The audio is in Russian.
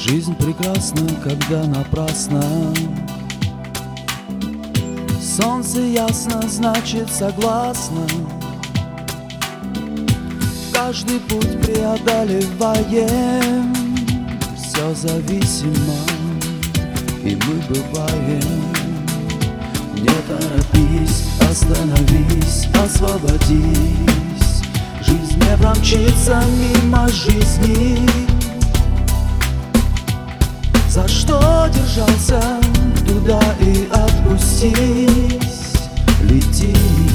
Жизнь прекрасна, когда напрасно. Солнце ясно, значит согласно. Каждый путь преодолеваем. Все зависимо, и мы бываем. Не торопись, остановись, освободись. Жизнь не промчится мимо жизни. За что держался, туда и отпустись. Лети.